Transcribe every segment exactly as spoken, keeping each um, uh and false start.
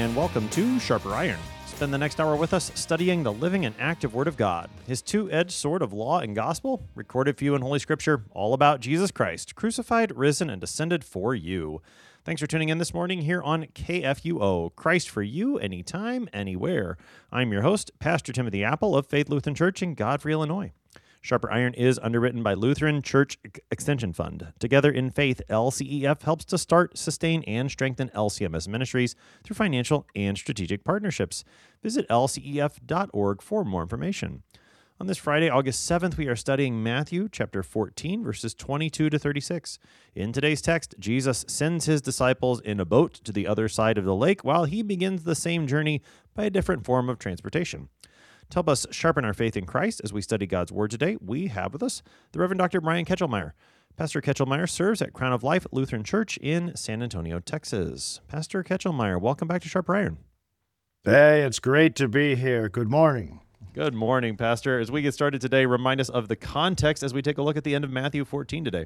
and welcome to Sharper Iron. Spend the next hour with us studying the living and active Word of God, His two-edged sword of law and gospel, recorded for you in Holy Scripture, all about Jesus Christ, crucified, risen, and descended for you. Thanks for tuning in this morning here on K F U O, Christ for you, anytime, anywhere. I'm your host, Pastor Timothy Apple of Faith Lutheran Church in Godfrey, Illinois. Sharper Iron is underwritten by Lutheran Church Extension Fund. Together in Faith, L C E F helps to start, sustain, and strengthen L C M S ministries through financial and strategic partnerships. Visit L C E F dot org for more information. On this Friday, August seventh, we are studying Matthew chapter fourteen, verses twenty-two to thirty-six. In today's text, Jesus sends his disciples in a boat to the other side of the lake while he begins the same journey by a different form of transportation. To help us sharpen our faith in Christ as we study God's Word today, we have with us the Reverend Doctor Brian Ketchelmeyer. Pastor Ketchelmeyer serves at Crown of Life Lutheran Church in San Antonio, Texas. Pastor Ketchelmeyer, welcome back to Sharper Iron. Hey, it's great to be here. Good morning. Good morning, Pastor. As we get started today, remind us of the context as we take a look at the end of Matthew fourteen today.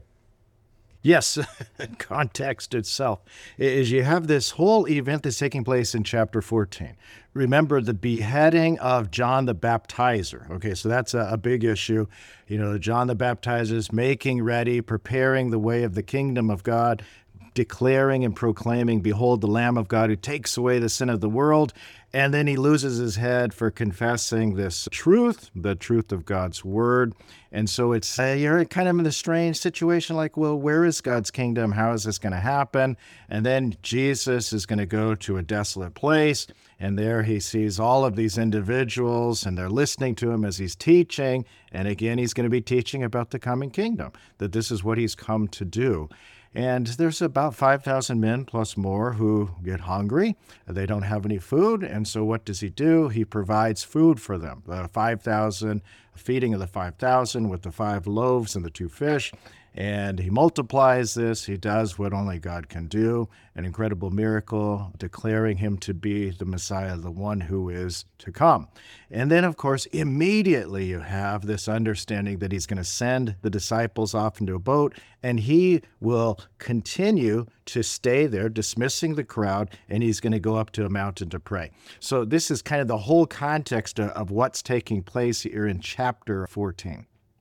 Yes, context itself is you have this whole event that's taking place in chapter fourteen. Remember the beheading of John the Baptizer. Okay, so that's a, a big issue. You know, John the Baptizer is making ready, preparing the way of the kingdom of God, declaring and proclaiming, "Behold, the Lamb of God who takes away the sin of the world." And then he loses his head for confessing this truth, the truth of God's word. And so it's uh, you're kind of in a strange situation like, well, where is God's kingdom? How is this going to happen? And then Jesus is going to go to a desolate place. And there he sees all of these individuals, and they're listening to him as he's teaching. And again, he's going to be teaching about the coming kingdom, that this is what he's come to do. And there's about five thousand men plus more who get hungry. They don't have any food. And so what does he do? He provides food for them. The five thousand, feeding of the five thousand with the five loaves and the two fish. And he multiplies this. He does what only God can do, an incredible miracle, declaring him to be the Messiah, the one who is to come. And then, of course, immediately you have this understanding that he's going to send the disciples off into a boat, and he will continue to stay there, dismissing the crowd, and he's going to go up to a mountain to pray. So this is kind of the whole context of what's taking place here in chapter fourteen.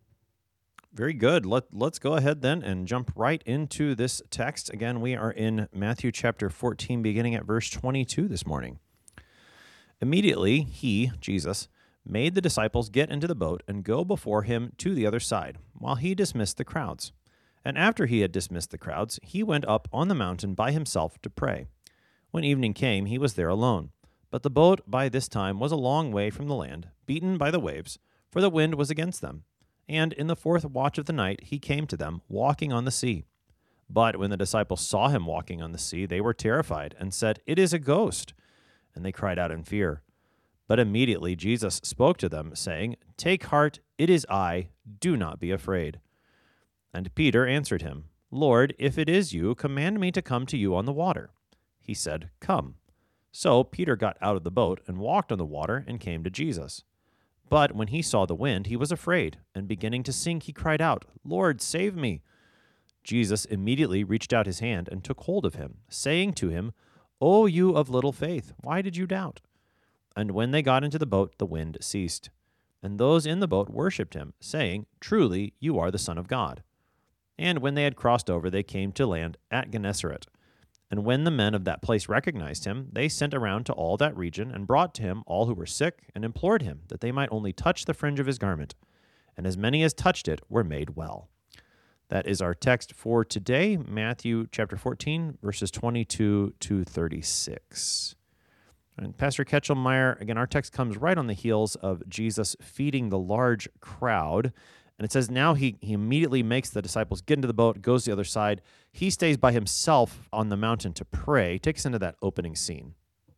Very good. Let, let's go ahead then and jump right into this text. Again, we are in Matthew chapter fourteen, beginning at verse twenty-two this morning. Immediately, he, Jesus, made the disciples get into the boat and go before him to the other side, while he dismissed the crowds. And after he had dismissed the crowds, he went up on the mountain by himself to pray. When evening came, he was there alone. But the boat by this time was a long way from the land, beaten by the waves, for the wind was against them. And in the fourth watch of the night he came to them, walking on the sea. But when the disciples saw him walking on the sea, they were terrified, and said, "It is a ghost." And they cried out in fear. But immediately Jesus spoke to them, saying, "Take heart, it is I, do not be afraid." And Peter answered him, "Lord, if it is you, command me to come to you on the water." He said, "Come." So Peter got out of the boat and walked on the water and came to Jesus. But when he saw the wind, he was afraid, and beginning to sink, he cried out, "Lord, save me." Jesus immediately reached out his hand and took hold of him, saying to him, "O you of little faith, why did you doubt?" And when they got into the boat, the wind ceased. And those in the boat worshipped him, saying, "Truly, you are the Son of God." And when they had crossed over, they came to land at Gennesaret. And when the men of that place recognized him, they sent around to all that region and brought to him all who were sick and implored him that they might only touch the fringe of his garment. And as many as touched it were made well. That is our text for today, Matthew chapter fourteen, verses twenty-two to thirty-six. And Pastor Ketchelmeyer, again, our text comes right on the heels of Jesus feeding the large crowd. And it says now he, he immediately makes the disciples get into the boat, goes to the other side. He stays by himself on the mountain to pray. Take us into that opening scene.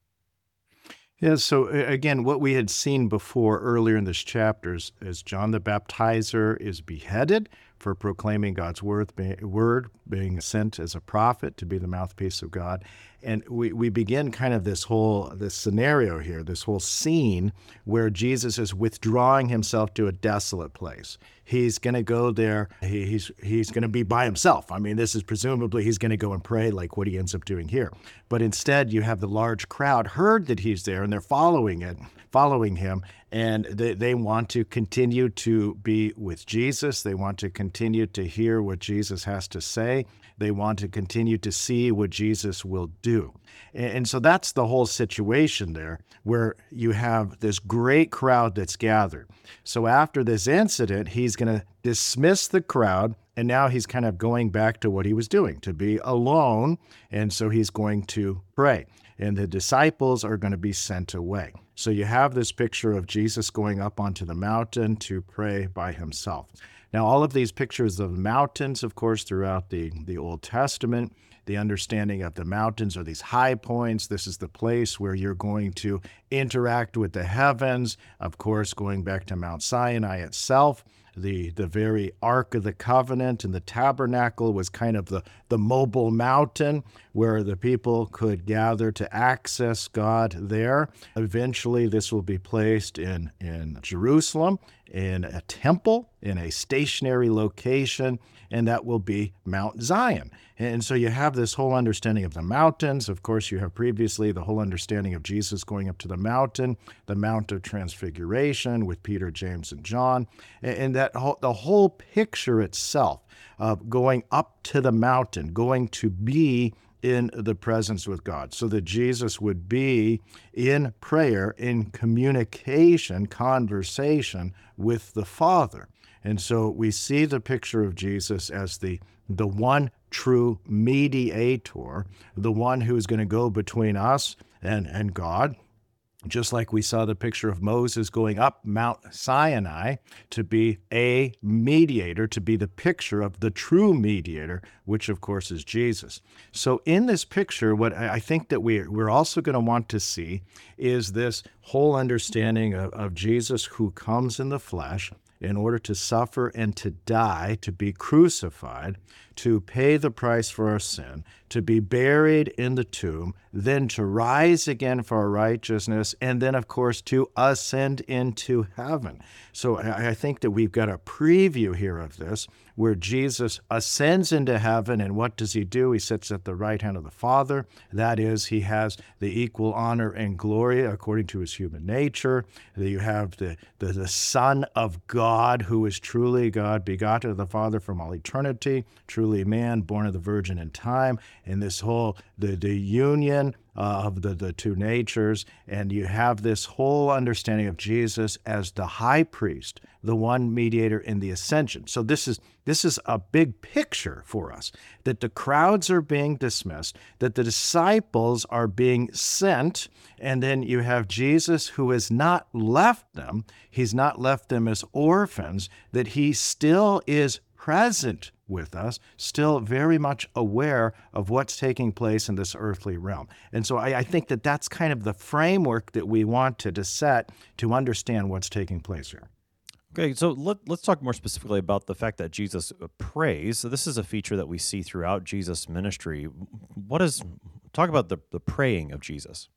Yeah, so again, what we had seen before earlier in this chapter is, is John the Baptizer is beheaded for proclaiming God's word, word, being sent as a prophet to be the mouthpiece of God. And we, we begin kind of this whole this scenario here, this whole scene where Jesus is withdrawing himself to a desolate place. He's going to go there. He, he's he's going to be by himself. I mean, this is presumably he's going to go and pray like what he ends up doing here. But instead, you have the large crowd heard that he's there, and they're following it, following him, and they, they want to continue to be with Jesus. They want to continue to hear what Jesus has to say. They want to continue to see what Jesus will do. And so that's the whole situation there, where you have this great crowd that's gathered. So after this incident, he's going to dismiss the crowd, and now he's kind of going back to what he was doing, to be alone, and so he's going to pray. And the disciples are going to be sent away. So you have this picture of Jesus going up onto the mountain to pray by himself. Now, all of these pictures of mountains, of course, throughout the, the Old Testament, the understanding of the mountains are these high points. This is the place where you're going to interact with the heavens. Of course, going back to Mount Sinai itself, the, the very Ark of the Covenant and the tabernacle was kind of the, the mobile mountain where the people could gather to access God there. Eventually, this will be placed in, in Jerusalem, in a temple, in a stationary location, and that will be Mount Zion. And so you have this whole understanding of the mountains. Of course, you have previously the whole understanding of Jesus going up to the mountain, the Mount of Transfiguration with Peter, James, and John, and that whole, the whole picture itself of going up to the mountain, going to be in the presence with God, so that Jesus would be in prayer, in communication, conversation with the Father. And so we see the picture of Jesus as the, the one true mediator, the one who is going to go between us and, and God, just like we saw the picture of Moses going up Mount Sinai to be a mediator, to be the picture of the true mediator, which of course is Jesus. So in this picture, what I think that we, we're also going to want to see is this whole understanding of, of Jesus who comes in the flesh in order to suffer and to die, to be crucified, to pay the price for our sin, to be buried in the tomb, then to rise again for our righteousness, and then, of course, to ascend into heaven. So I think that we've got a preview here of this, where Jesus ascends into heaven, and what does he do? He sits at the right hand of the Father. That is, he has the equal honor and glory according to his human nature. You have the, the, the Son of God, who is truly God, begotten of the Father from all eternity, truly man, born of the Virgin in time, and this whole, the, the union uh, of the, the two natures, and you have this whole understanding of Jesus as the high priest, the one mediator in the ascension. So this is this is a big picture for us, that the crowds are being dismissed, that the disciples are being sent, and then you have Jesus who has not left them. He's not left them as orphans, that he still is present with us, still very much aware of what's taking place in this earthly realm. And so I, I think that that's kind of the framework that we want to, to set to understand what's taking place here. Okay, so let, let's talk more specifically about the fact that Jesus prays. So this is a feature that we see throughout Jesus' ministry. What is, talk about the, the praying of Jesus.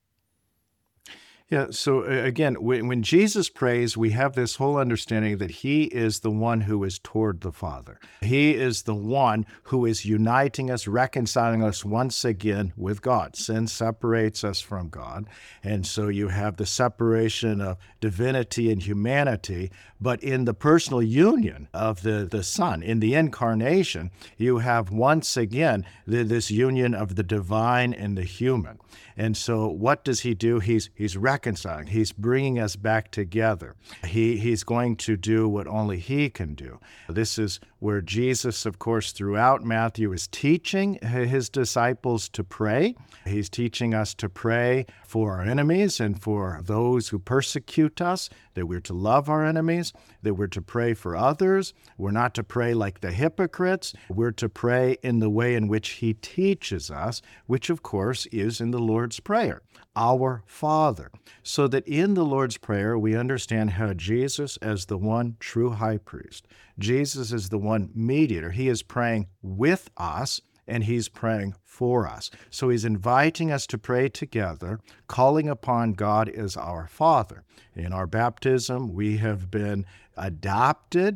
Yeah, so uh, again, when, when Jesus prays, we have this whole understanding that he is the one who is toward the Father. He is the one who is uniting us, reconciling us once again with God. Sin separates us from God, and so you have the separation of divinity and humanity, but in the personal union of the, the Son, in the incarnation, you have once again the, this union of the divine and the human. And so what does he do? He's he's reconciling. He's bringing us back together. He He's going to do what only he can do. This is where Jesus, of course, throughout Matthew is teaching his disciples to pray. He's teaching us to pray for our enemies and for those who persecute us, that we're to love our enemies, that we're to pray for others. We're not to pray like the hypocrites. We're to pray in the way in which he teaches us, which, of course, is in the Lord's Prayer, our Father. So that in the Lord's Prayer, we understand how Jesus, as the one true high priest, Jesus is the one mediator. He is praying with us, and he's praying for us. So he's inviting us to pray together, calling upon God as our Father. In our baptism, we have been adopted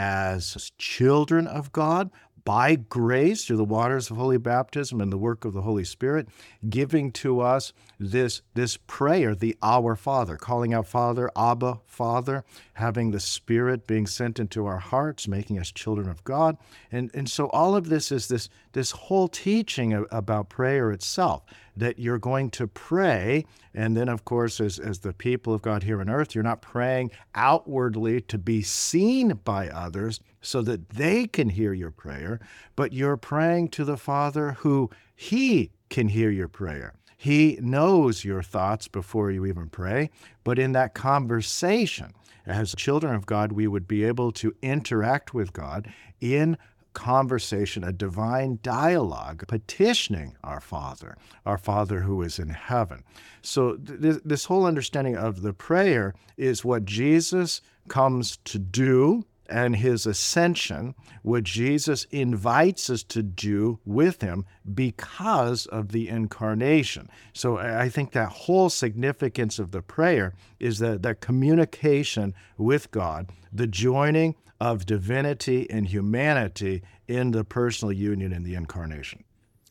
as children of God by grace through the waters of holy baptism and the work of the Holy Spirit, giving to us this, this prayer, the Our Father, calling out Father, Abba, Father, having the Spirit being sent into our hearts, making us children of God. And, and so all of this is this, this whole teaching about prayer itself, that you're going to pray, and then, of course, as, as the people of God here on earth, you're not praying outwardly to be seen by others so that they can hear your prayer, but you're praying to the Father who He can hear your prayer. He knows your thoughts before you even pray, but in that conversation, as children of God, we would be able to interact with God in conversation, a divine dialogue, petitioning our Father, our Father who is in heaven. So th- this whole understanding of the prayer is what Jesus comes to do, and his ascension, what Jesus invites us to do with him because of the incarnation. So I think that whole significance of the prayer is that, that communication with God, the joining of divinity and humanity in the personal union in the incarnation.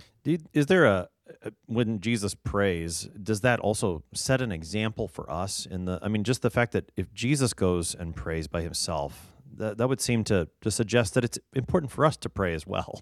Is there a, when Jesus prays, does that also set an example for us in the, I mean, just the fact that if Jesus goes and prays by himself, that, that would seem to, to suggest that it's important for us to pray as well.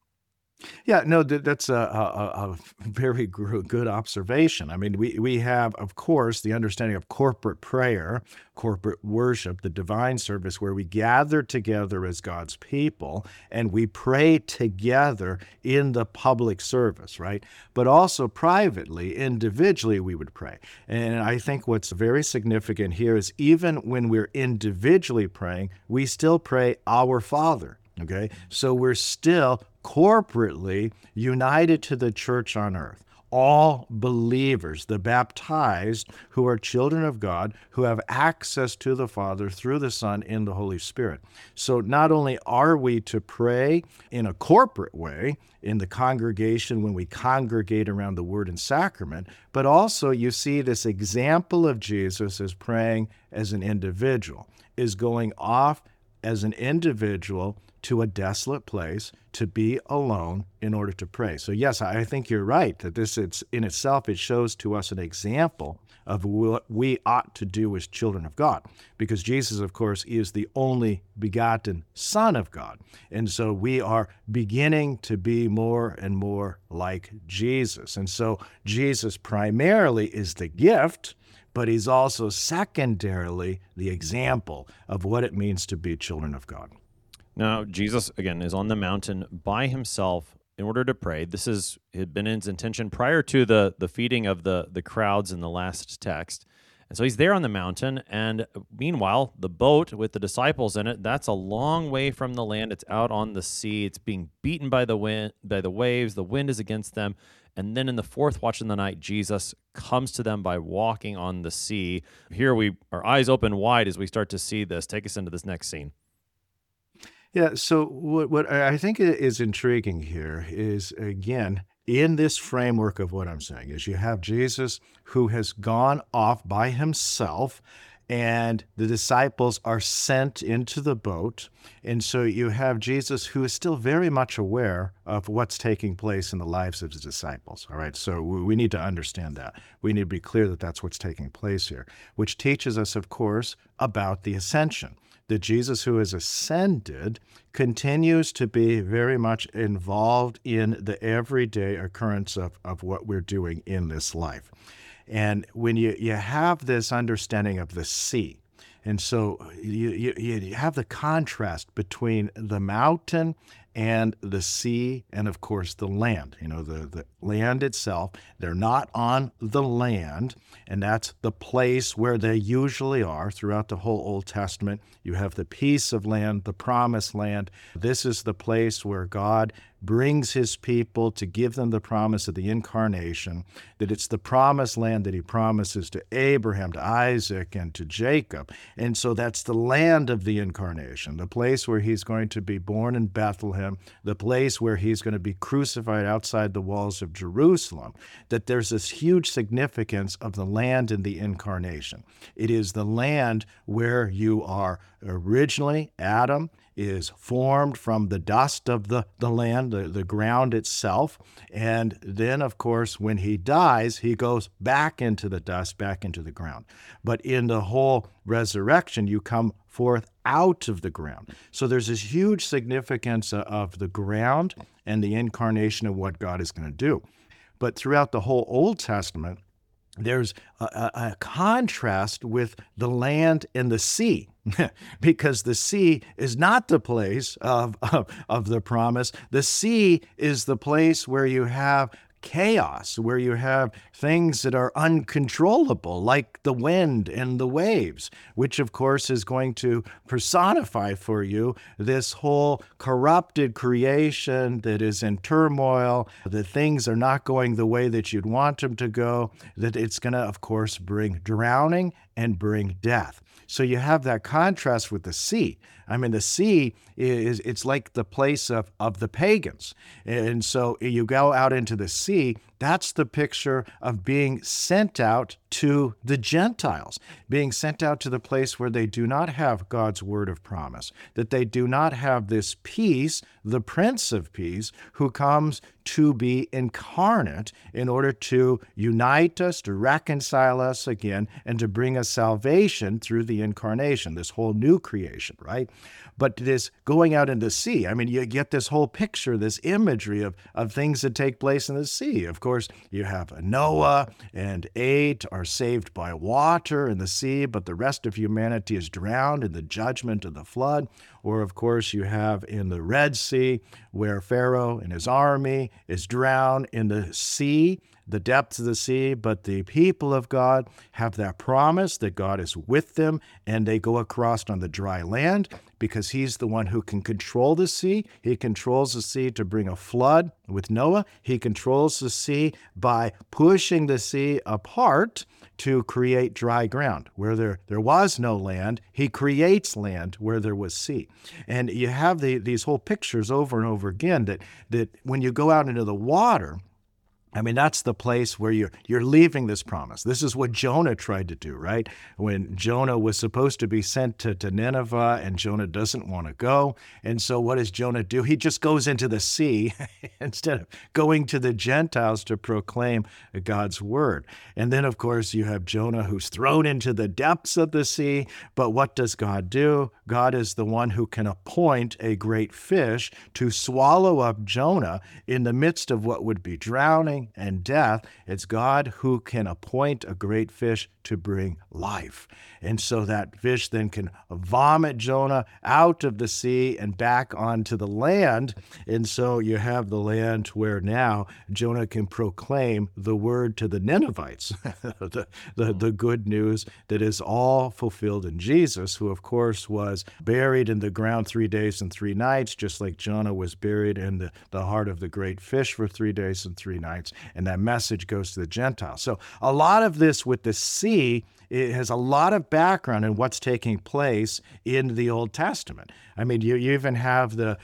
Yeah, no, that, that's a, a, a very good observation. I mean, we, we have, of course, the understanding of corporate prayer, corporate worship, the divine service, where we gather together as God's people and we pray together in the public service, right? But also privately, individually, we would pray. And I think what's very significant here is even when we're individually praying, we still pray our Father. Okay, so we're still corporately united to the church on earth. All believers, the baptized, who are children of God, who have access to the Father through the Son in the Holy Spirit. So not only are we to pray in a corporate way in the congregation when we congregate around the Word and Sacrament, but also you see this example of Jesus as praying as an individual, is going off as an individual to a desolate place to be alone in order to pray. So yes, I think you're right that this it's, in itself, it shows to us an example of what we ought to do as children of God, because Jesus, of course, is the only begotten Son of God. And so we are beginning to be more and more like Jesus. And so Jesus primarily is the gift, but he's also secondarily the example of what it means to be children of God. Now, Jesus, again, is on the mountain by himself in order to pray. This is had been his intention prior to the, the feeding of the, the crowds in the last text. And so he's there on the mountain, and meanwhile, the boat with the disciples in it, that's a long way from the land. It's out on the sea. It's being beaten by the wind, by the waves. The wind is against them. And then in the fourth watch of the night, Jesus comes to them by walking on the sea. Here we, our eyes open wide as we start to see this. Take us into this next scene. Yeah, so what, what I think is intriguing here is, again, in this framework of what I'm saying, is you have Jesus who has gone off by himself, and the disciples are sent into the boat. And so you have Jesus who is still very much aware of what's taking place in the lives of his disciples. All right, so we need to understand that. We need to be clear that that's what's taking place here, which teaches us, of course, about the ascension. That Jesus who has ascended continues to be very much involved in the everyday occurrence of, of what we're doing in this life. And when you, you have this understanding of the sea, and so you, you, you have the contrast between the mountain and the sea, and of course the land. You know, the, the land itself, they're not on the land, and that's the place where they usually are throughout the whole Old Testament. You have the piece of land, the promised land. This is the place where God brings his people to give them the promise of the incarnation, that it's the promised land that he promises to Abraham, to Isaac, and to Jacob. And so that's the land of the incarnation, the place where he's going to be born in Bethlehem, the place where he's going to be crucified outside the walls of Jerusalem, that there's this huge significance of the land in the incarnation. It is the land where you are originally, Adam is formed from the dust of the, the land, the, the ground itself. And then, of course, when he dies, he goes back into the dust, back into the ground. But in the whole resurrection, you come forth out of the ground. So there's this huge significance of the ground and the incarnation of what God is going to do. But throughout the whole Old Testament, there's a, a, a contrast with the land and the sea, because the sea is not the place of, of, of the promise. The sea is the place where you have chaos, where you have things that are uncontrollable, like the wind and the waves, which of course is going to personify for you this whole corrupted creation that is in turmoil, that things are not going the way that you'd want them to go, that it's going to, of course, bring drowning and bring death. So you have that contrast with the sea. I mean, the sea is, it's like the place of, of the pagans. And so you go out into the sea, that's the picture of being sent out to the Gentiles, being sent out to the place where they do not have God's word of promise, that they do not have this peace, the Prince of Peace, who comes to be incarnate in order to unite us, to reconcile us again, and to bring us salvation through the incarnation, this whole new creation, right? But this going out in the sea, I mean, you get this whole picture, this imagery of, of things that take place in the sea. Of course, you have Noah and eight are saved by water in the sea, but the rest of humanity is drowned in the judgment of the flood. Or, of course, you have in the Red Sea, where Pharaoh and his army is drowned in the sea, the depths of the sea, but the people of God have that promise that God is with them, and they go across on the dry land because he's the one who can control the sea. He controls the sea to bring a flood with Noah. He controls the sea by pushing the sea apart to create dry ground. Where there, there was no land, he creates land where there was sea. And you have the, these whole pictures over and over again that, that when you go out into the water, I mean, that's the place where you're, you're leaving this promise. This is what Jonah tried to do, right? When Jonah was supposed to be sent to, to Nineveh and Jonah doesn't want to go. And so what does Jonah do? He just goes into the sea instead of going to the Gentiles to proclaim God's word. And then, of course, you have Jonah who's thrown into the depths of the sea. But what does God do? God is the one who can appoint a great fish to swallow up Jonah in the midst of what would be drowning and death. It's God who can appoint a great fish to bring life. And so that fish then can vomit Jonah out of the sea and back onto the land. And so you have the land where now Jonah can proclaim the word to the Ninevites, the, the, the good news that is all fulfilled in Jesus, who of course was buried in the ground three days and three nights, just like Jonah was buried in the, the heart of the great fish for three days and three nights. And that message goes to the Gentiles. So a lot of this with the sea, it has a lot of background in what's taking place in the Old Testament. I mean, you, you even have the,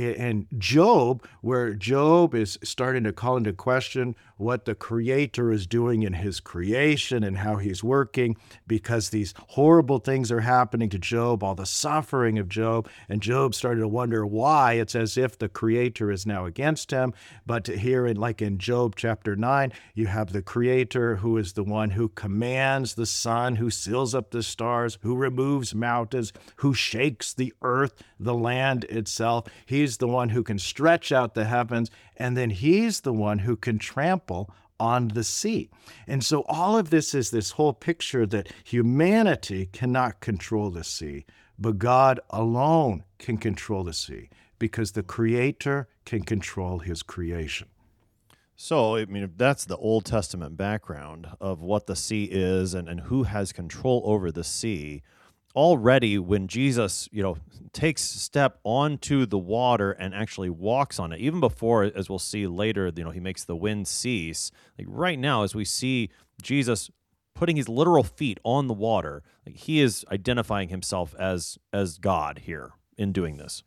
in Job, where Job is starting to call into question what the Creator is doing in his creation and how he's working, because these horrible things are happening to Job, all the suffering of Job, and Job started to wonder why. It's as if the Creator is now against him. But here, in like in Job chapter nine, you have the Creator who is the one who commands the sun, who seals up the stars, who removes mountains, who shakes the earth, the land itself. He's the one who can stretch out the heavens, and then he's the one who can trample on the sea. And so all of this is this whole picture that humanity cannot control the sea, but God alone can control the sea. because the Creator can control his creation. So, I mean, if that's the Old Testament background of what the sea is and, and who has control over the sea, already when Jesus, you know, takes step onto the water and actually walks on it, even before, as we'll see later, you know, he makes the wind cease. Like right now, as we see Jesus putting his literal feet on the water, like he is identifying himself as as God here in doing this.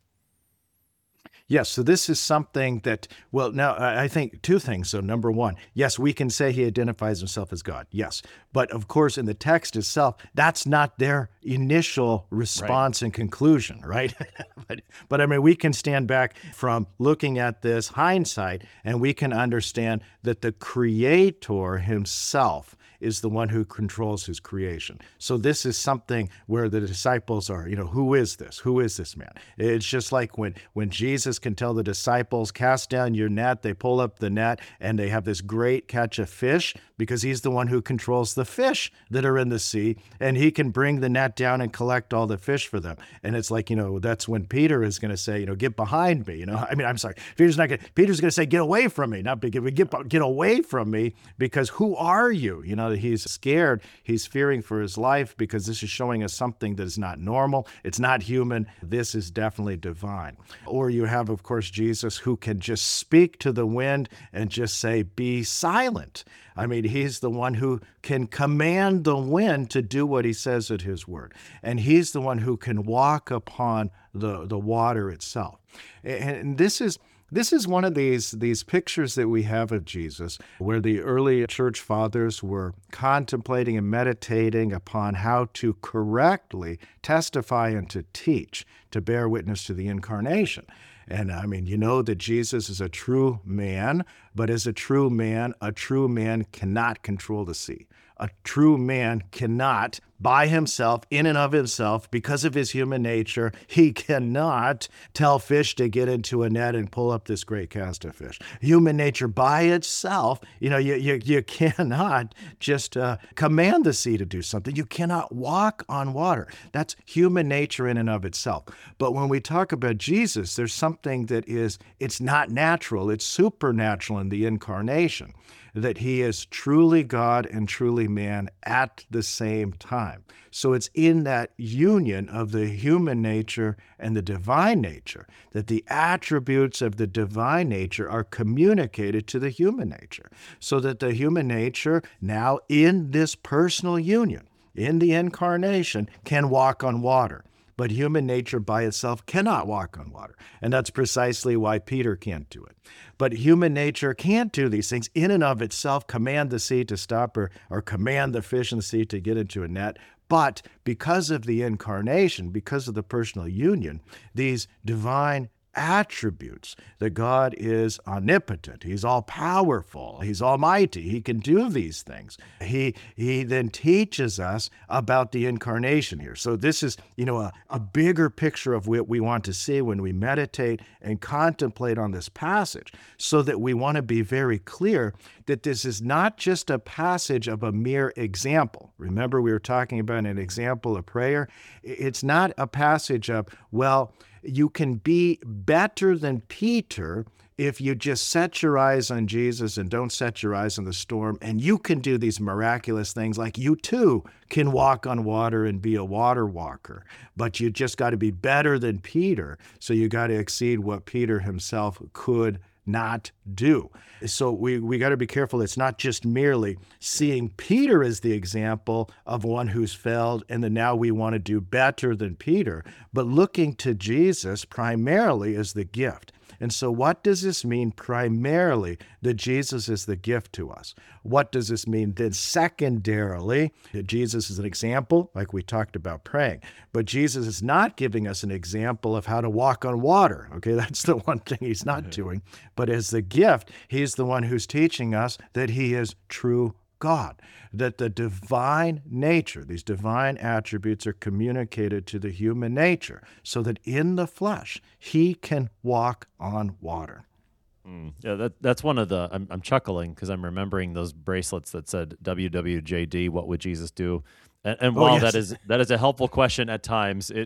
Yes, so this is something that, well, now I I think two things. So, number one, yes, we can say he identifies himself as God. Yes. But of course, in the text itself, that's not their initial response and conclusion, right? but, but I mean, we can stand back from looking at this hindsight and we can understand that the Creator himself is the one who controls his creation. So this is something where the disciples are, you know, who is this? Who is this man? It's just like when, when Jesus can tell the disciples, cast down your net, they pull up the net, and they have this great catch of fish because he's the one who controls the fish that are in the sea, and he can bring the net down and collect all the fish for them. And it's like, you know, that's when Peter is going to say, you know, get behind me. You know, I mean, I'm sorry, Peter's not going to, Peter's going to say, get away from me, not get, get, get away from me, because who are you? You know, he's scared. He's fearing for his life because this is showing us something that is not normal. It's not human. This is definitely divine. Or you have, of course, Jesus who can just speak to the wind and just say, be silent. I mean, he's the one who can command the wind to do what he says at his word. And he's the one who can walk upon the, the water itself. And this is This is one of these, these pictures that we have of Jesus where the early church fathers were contemplating and meditating upon how to correctly testify and to teach, to bear witness to the incarnation. And I mean, you know that Jesus is a true man, but as a true man, a true man cannot control the sea. A true man cannot, by himself, in and of himself, because of his human nature, he cannot tell fish to get into a net and pull up this great cast of fish. Human nature by itself, you know, you, you, you cannot just uh, command the sea to do something. You cannot walk on water. That's human nature in and of itself. But when we talk about Jesus, there's something that is, it's not natural, it's supernatural in the incarnation, that he is truly God and truly man at the same time. So it's in that union of the human nature and the divine nature that the attributes of the divine nature are communicated to the human nature, so that the human nature now in this personal union, in the incarnation, can walk on water. But human nature by itself cannot walk on water. And that's precisely why Peter can't do it. But human nature can't do these things in and of itself, command the sea to stop or, or command the fish in the sea to get into a net. But because of the incarnation, because of the personal union, these divine attributes that God is omnipotent, he's all powerful, he's almighty, he can do these things. He he then teaches us about the incarnation here. So this is, you know, a, a bigger picture of what we want to see when we meditate and contemplate on this passage, so that we want to be very clear that this is not just a passage of a mere example. Remember, we were talking about an example of prayer. It's not a passage of, well, you can be better than Peter if you just set your eyes on Jesus and don't set your eyes on the storm, and you can do these miraculous things, like you too can walk on water and be a water walker. But you just got to be better than Peter, so you got to exceed what Peter himself could not do. So we, we got to be careful. It's not just merely seeing Peter as the example of one who's failed and then now we want to do better than Peter, but looking to Jesus primarily as the gift. And so what does this mean primarily, that Jesus is the gift to us? What does this mean then secondarily, that Jesus is an example, like we talked about praying, but Jesus is not giving us an example of how to walk on water. Okay, that's the one thing he's not doing. But as the gift, he's the one who's teaching us that he is true God, that the divine nature, these divine attributes are communicated to the human nature, so that in the flesh, he can walk on water. Mm, yeah, that that's one of the, I'm, I'm chuckling because I'm remembering those bracelets that said W W J D, what would Jesus do? And, and Oh, while yes. that is that is a helpful question at times, it, it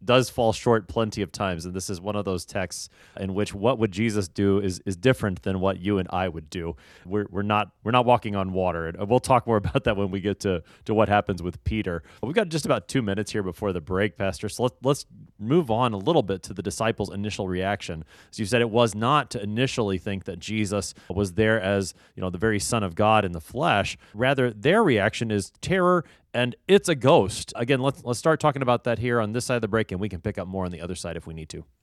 does fall short plenty of times, and this is one of those texts in which what would Jesus do is is different than what you and I would do. We're we're not we're not walking on water, and we'll talk more about that when we get to to what happens with Peter. We've got just about two minutes here before the break, Pastor. So let's let's move on a little bit to the disciples' initial reaction. As you said, it was not to initially think that Jesus was there as, you know, the very Son of God in the flesh. Rather, their reaction is terror and it's a ghost. Again, let's let's start talking about that here on this side of the break, and we can pick up more on the other side if we need to.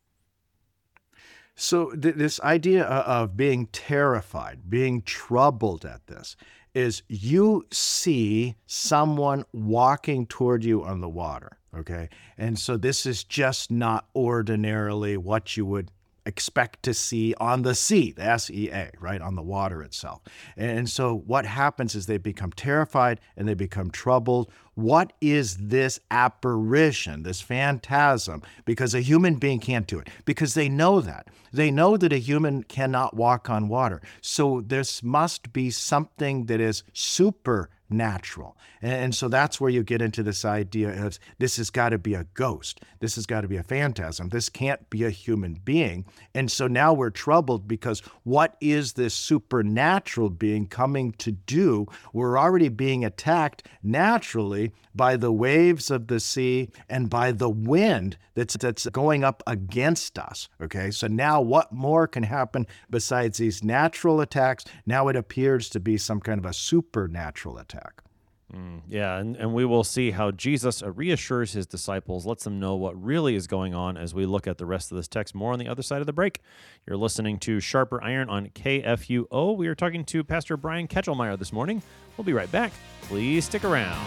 So th- this idea o- of being terrified, being troubled at this, is you see someone walking toward you on the water, okay? And so this is just not ordinarily what you would expect to see on the sea, the S E A, right, on the water itself. And so what happens is they become terrified and they become troubled. What is this apparition, this phantasm? Because a human being can't do it, because they know that. They know that a human cannot walk on water. So this must be something that is supernatural. And so that's where you get into this idea of this has got to be a ghost. This has got to be a phantasm. This can't be a human being. And so now we're troubled because what is this supernatural being coming to do? We're already being attacked naturally by the waves of the sea and by the wind that's that's going up against us. Okay, so now what more can happen besides these natural attacks? Now it appears to be some kind of a supernatural attack. Mm, yeah, and, and we will see how Jesus uh, reassures his disciples, lets them know what really is going on as we look at the rest of this text more on the other side of the break. You're listening to Sharper Iron on K F U O. We are talking to Pastor Brian Ketchelmeyer this morning. We'll be right back. Please stick around.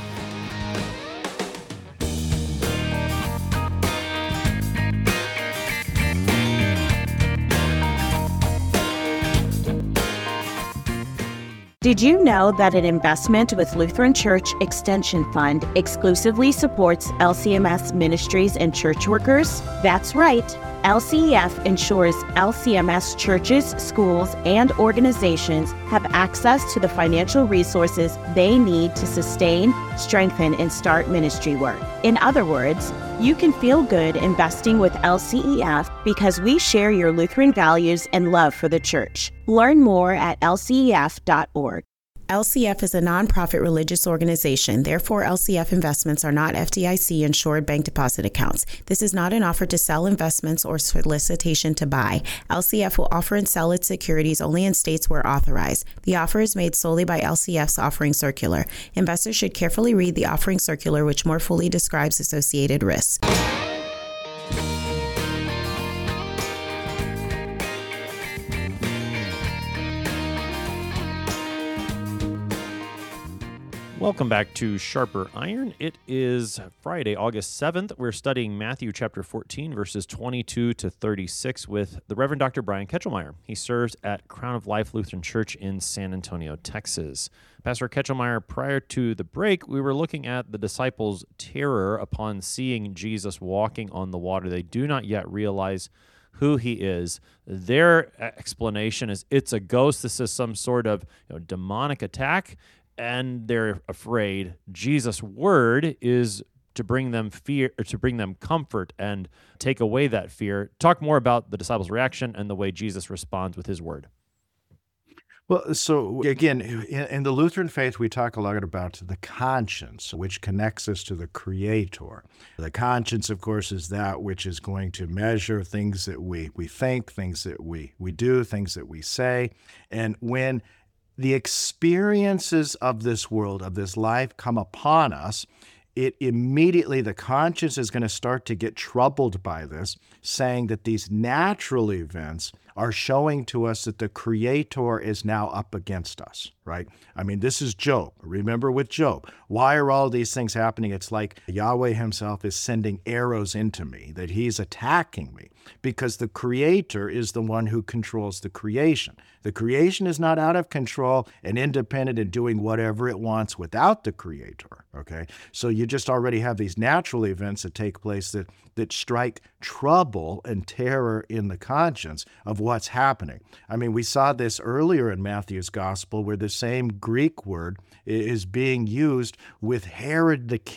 Did you know that an investment with Lutheran Church Extension Fund exclusively supports L C M S ministries and church workers? That's right. L C E F ensures L C M S churches, schools, and organizations have access to the financial resources they need to sustain, strengthen, and start ministry work. In other words, you can feel good investing with L C E F because we share your Lutheran values and love for the church. Learn more at L C E F dot org. L C F is a nonprofit religious organization. Therefore, L C F investments are not F D I C-insured bank deposit accounts. This is not an offer to sell investments or solicitation to buy. L C F will offer and sell its securities only in states where authorized. The offer is made solely by L C F's offering circular. Investors should carefully read the offering circular, which more fully describes associated risks. Welcome back to Sharper Iron. It is Friday, August seventh. We're studying Matthew chapter fourteen, verses twenty-two to thirty-six with the Reverend Doctor Brian Ketchelmeyer. He serves at Crown of Life Lutheran Church in San Antonio, Texas. Pastor Ketchelmeyer, prior to the break, we were looking at the disciples' terror upon seeing Jesus walking on the water. They do not yet realize who he is. Their explanation is it's a ghost. This is some sort of, you know, demonic attack. And they're afraid. Jesus' word is to bring them fear, or to bring them comfort and take away that fear. Talk more about the disciples' reaction and the way Jesus responds with his word. Well, so again, in, in the Lutheran faith, we talk a lot about the conscience, which connects us to the Creator. The conscience, of course, is that which is going to measure things that we, we think, things that we, we do, things that we say. And when the experiences of this world, of this life, come upon us, it immediately, the conscience is going to start to get troubled by this, saying that these natural events are showing to us that the Creator is now up against us, right? I mean, this is Job. Remember with Job, why are all these things happening? It's like Yahweh himself is sending arrows into me, that he's attacking me, because the Creator is the one who controls the creation. The creation is not out of control and independent and doing whatever it wants without the Creator, okay? So you just already have these natural events that take place that, that strike trouble and terror in the conscience of what's happening. I mean, we saw this earlier in Matthew's gospel where the same Greek word is being used with Herod the king.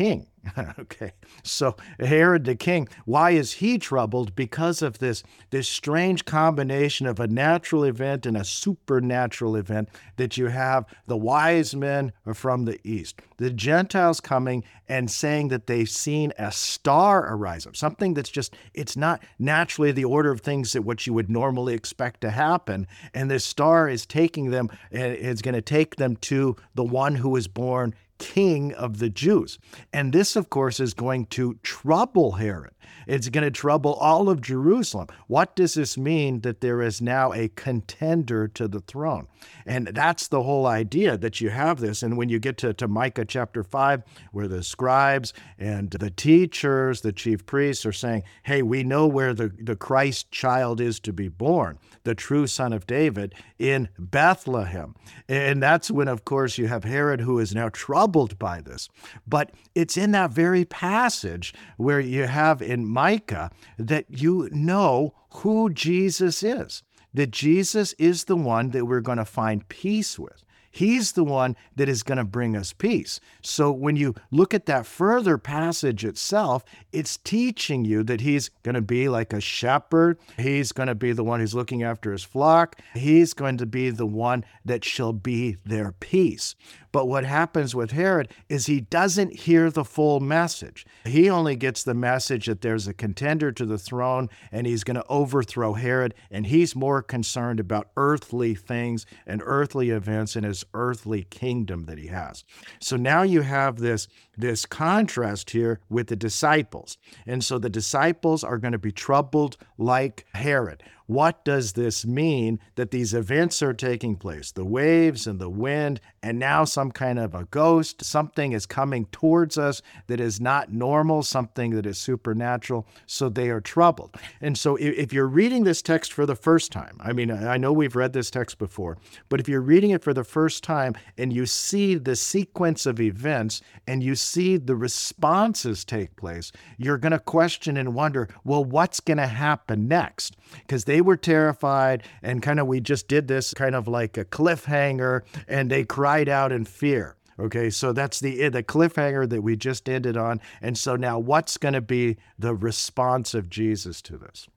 Okay, so Herod the king, why is he troubled? Because of this, this strange combination of a natural event and a supernatural event that you have the wise men from the east, the Gentiles coming and saying that they've seen a star arise up, something that's just, it's not naturally the order of things that what you would normally expect to happen. And this star is taking them, and it's going to take them to the one who was born King of the Jews. And this, of course, is going to trouble Herod. It's going to trouble all of Jerusalem. What does this mean? That there is now a contender to the throne. And that's the whole idea, that you have this. And when you get to, to Micah chapter five, where the scribes and the teachers, the chief priests are saying, hey, we know where the, the Christ child is to be born, the true son of David, in Bethlehem. And that's when, of course, you have Herod, who is now troubled by this. But it's in that very passage where you have in Micah that you know who Jesus is, that Jesus is the one that we're going to find peace with. He's the one that is going to bring us peace. So when you look at that further passage itself, it's teaching you that he's going to be like a shepherd. He's going to be the one who's looking after his flock. He's going to be the one that shall be their peace. But what happens with Herod is he doesn't hear the full message. He only gets the message that there's a contender to the throne and he's going to overthrow Herod, and he's more concerned about earthly things and earthly events in his earthly kingdom that he has. So now you have this, this contrast here with the disciples. And so the disciples are going to be troubled like Herod. What does this mean that these events are taking place? The waves and the wind, and now some kind of a ghost, something is coming towards us that is not normal, something that is supernatural, so they are troubled. And so if you're reading this text for the first time, I mean, I know we've read this text before, but if you're reading it for the first time and you see the sequence of events and you see the responses take place, you're going to question and wonder, well, what's going to happen next? Because they were terrified, and kind of we just did this kind of like a cliffhanger, and they cried out in fear. Okay, so that's the the cliffhanger that we just ended on. And so now what's going to be the response of Jesus to this?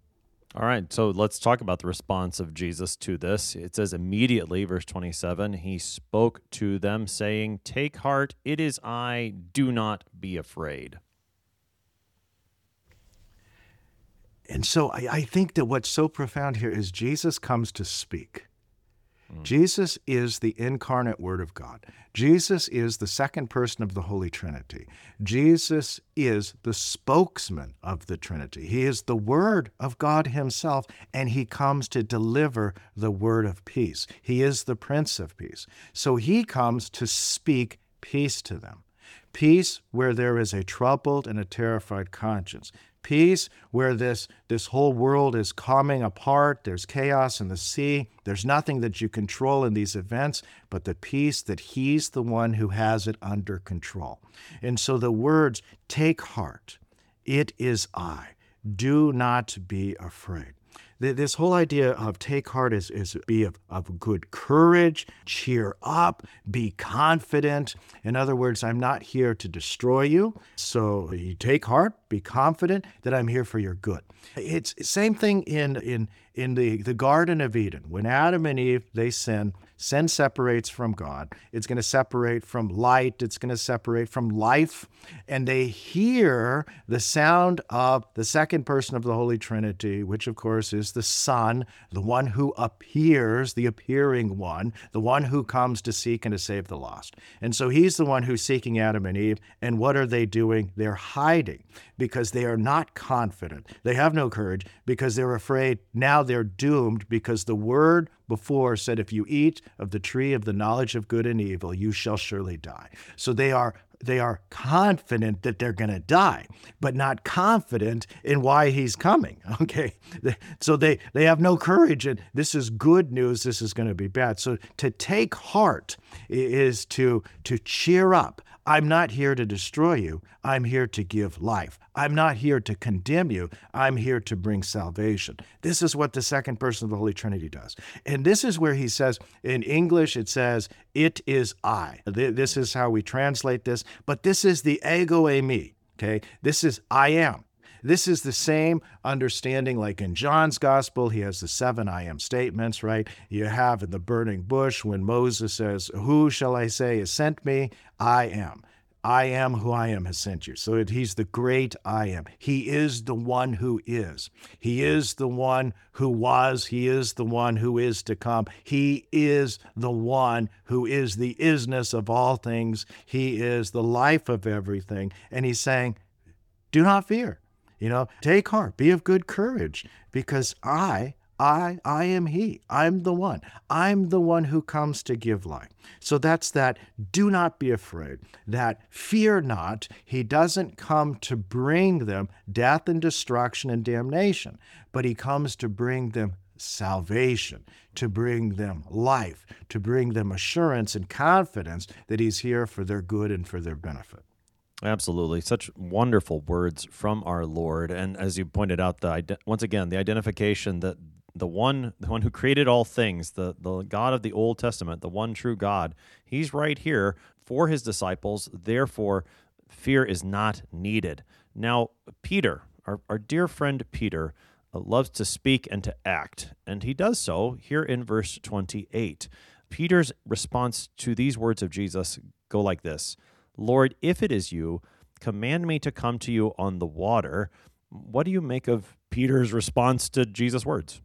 All right, so let's talk about the response of Jesus to this. It says immediately, verse twenty-seven, he spoke to them saying, "Take heart, it is I, do not be afraid." And so I, I think that what's so profound here is Jesus comes to speak. Mm. Jesus is the incarnate Word of God. Jesus is the second person of the Holy Trinity. Jesus is the spokesman of the Trinity. He is the Word of God himself, and he comes to deliver the word of peace. He is the Prince of Peace. So he comes to speak peace to them. Peace where there is a troubled and a terrified conscience. Peace where this, this whole world is coming apart. There's chaos in the sea. There's nothing that you control in these events, but the peace that he's the one who has it under control. And so the words, take heart, it is I, do not be afraid. This whole idea of take heart is, is be of, of good courage, cheer up, be confident. In other words, I'm not here to destroy you. So you take heart, be confident that I'm here for your good. It's the same thing in, in, in the, the Garden of Eden. When Adam and Eve, they sin, sin separates from God. It's going to separate from light. It's going to separate from life. And they hear the sound of the second person of the Holy Trinity, which of course is the Son, the one who appears, the appearing one, the one who comes to seek and to save the lost. And so he's the one who's seeking Adam and Eve. And what are they doing? They're hiding because they are not confident. They have no courage because they're afraid. Now they're doomed because the word before said, if you eat of the tree of the knowledge of good and evil, you shall surely die. So they are They are confident that they're going to die, but not confident in why he's coming. Okay. So they, they have no courage, and this is good news. This is going to be bad. So to take heart is to, to cheer up. I'm not here to destroy you. I'm here to give life. I'm not here to condemn you. I'm here to bring salvation. This is what the second person of the Holy Trinity does. And this is where he says, in English, it says, it is I. This is how we translate this, but this is the ego eimi, okay? This is I am. This is the same understanding like in John's gospel. He has the seven I am statements, right? You have in the burning bush when Moses says, who shall I say has sent me? I am. I am who I am has sent you. So it, he's the great I am. He is the one who is. He is the one who was. He is the one who is to come. He is the one who is the isness of all things. He is the life of everything. And he's saying, do not fear. You know, take heart, be of good courage, because I, I, I am he. I'm the one. I'm the one who comes to give life. So that's that do not be afraid, that fear not. He doesn't come to bring them death and destruction and damnation, but he comes to bring them salvation, to bring them life, to bring them assurance and confidence that he's here for their good and for their benefit. Absolutely. Such wonderful words from our Lord. And as you pointed out, the once again, the identification that the one the one who created all things, the, the God of the Old Testament, the one true God, he's right here for his disciples. Therefore, fear is not needed. Now, Peter, our, our dear friend Peter, uh, loves to speak and to act, and he does so here in verse twenty-eight. Peter's response to these words of Jesus go like this: Lord, if it is you, command me to come to you on the water. What do you make of Peter's response to Jesus' words?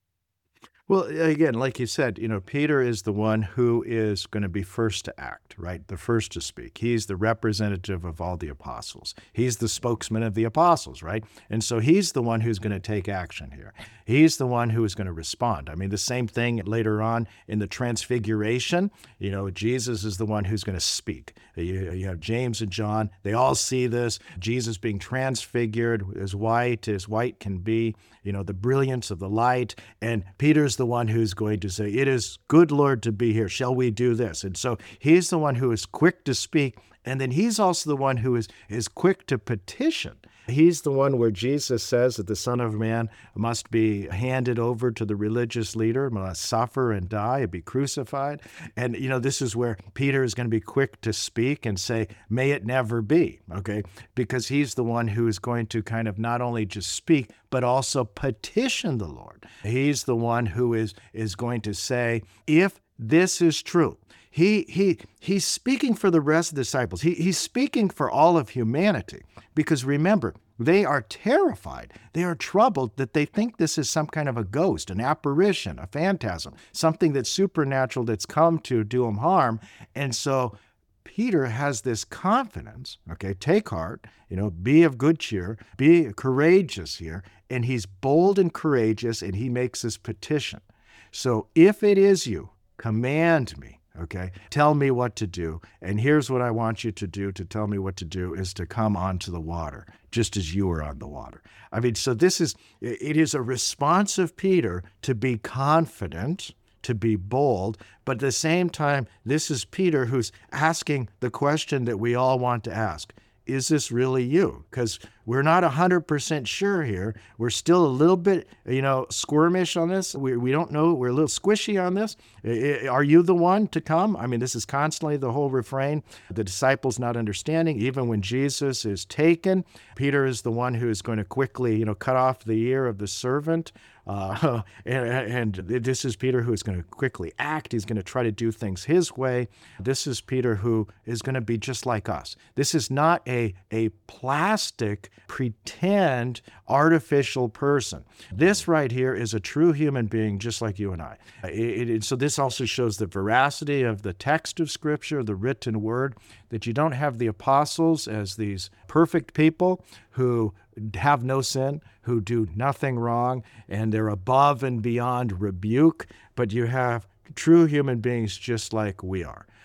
Well, again, like you said, you know, Peter is the one who is going to be first to act, right? The first to speak. He's the representative of all the apostles. He's the spokesman of the apostles, right? And so he's the one who's going to take action here. He's the one who is going to respond. I mean, the same thing later on in the transfiguration, you know, Jesus is the one who's going to speak. You, you have James and John. They all see this. Jesus being transfigured, as white as white can be, you know, the brilliance of the light. And Peter's the one who's going to say, it is good, Lord, to be here. Shall we do this? And so he's the one who is quick to speak. And then he's also the one who is, is quick to petition. He's the one where Jesus says that the Son of Man must be handed over to the religious leader, must suffer and die and be crucified. And, you know, this is where Peter is going to be quick to speak and say, may it never be, okay? Because he's the one who is going to kind of not only just speak, but also petition the Lord. He's the one who is, is going to say, if this is true, He he he's speaking for the rest of the disciples. He he's speaking for all of humanity, because remember, they are terrified. They are troubled that they think this is some kind of a ghost, an apparition, a phantasm, something that's supernatural that's come to do them harm. And so Peter has this confidence, okay, take heart, you know, be of good cheer, be courageous here. And he's bold and courageous, and he makes this petition. So if it is you, command me. Okay, tell me what to do. And here's what I want you to do to tell me what to do is to come onto the water, just as you were on the water. I mean, so this is, it is a response of Peter to be confident, to be bold, but at the same time, this is Peter who's asking the question that we all want to ask. Is this really you? Because we're not one hundred percent sure here. We're still a little bit, you know, squirmish on this. We, we don't know. We're a little squishy on this. Are you the one to come? I mean, this is constantly the whole refrain. The disciples not understanding. Even when Jesus is taken, Peter is the one who is going to quickly, you know, cut off the ear of the servant. Uh, and, and this is Peter who is going to quickly act. He's going to try to do things his way. This is Peter who is going to be just like us. This is not a, a plastic, pretend, artificial person. This right here is a true human being just like you and I. It, it, so this also shows the veracity of the text of Scripture, the written word, that you don't have the apostles as these perfect people who have no sin, who do nothing wrong, and they're above and beyond rebuke, but you have true human beings just like we are.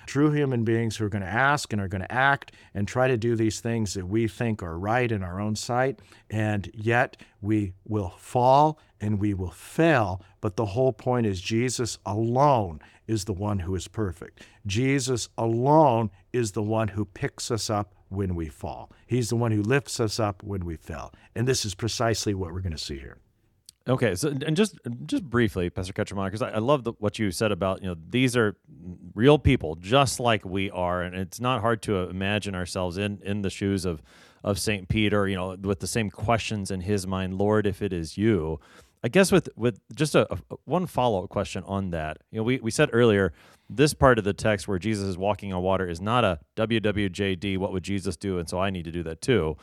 true human beings who are going to ask and are going to act and try to do these things that we think are right in our own sight, and yet we will fall and we will fail. But the whole point is Jesus alone is the one who is perfect. Jesus alone is the one who picks us up when we fall. He's the one who lifts us up when we fail. And this is precisely what we're going to see here. Okay, so and just just briefly, Pastor Ketchermeyer, because I, I love the, what you said about, you know, these are real people just like we are, and it's not hard to imagine ourselves in, in the shoes of of Saint Peter, you know, with the same questions in his mind, Lord, if it is you. I guess with with just a, a one follow-up question on that, you know, we, we said earlier, this part of the text where Jesus is walking on water is not a W W J D, what would Jesus do, and so I need to do that too.